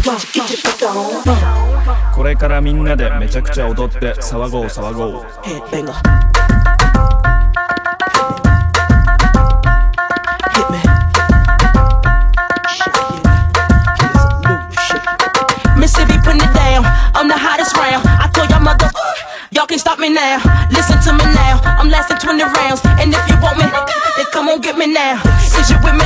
これからみんなでめちゃくちゃ踊って騒ごう騒ごう。 Mississippi putting it down, I'm the hottest round. I told y'all mother, y'all can't stop me now. Listen to me now, I'm lasting 20 rounds. And if you want me, then come on get me now. Is you with me